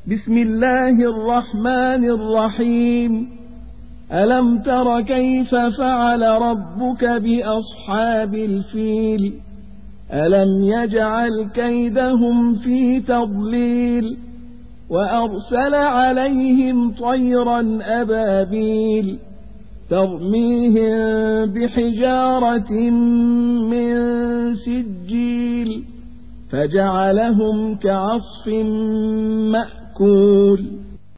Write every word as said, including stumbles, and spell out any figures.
بسم الله الرحمن الرحيم. ألم تر كيف فعل ربك بأصحاب الفيل؟ ألم يجعل كيدهم في تضليل وأرسل عليهم طيرا أبابيل ترميهم بحجارة من سجيل فجعلهم كعصف مأكول.